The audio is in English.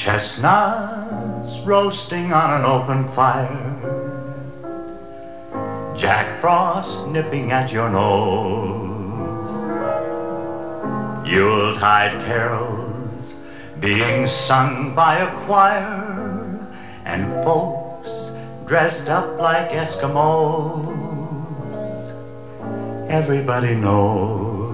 Chestnuts roasting on an open fire, Jack Frost nipping at your nose, Yuletide carols being sung by a choir, and folks dressed up like Eskimos. Everybody knows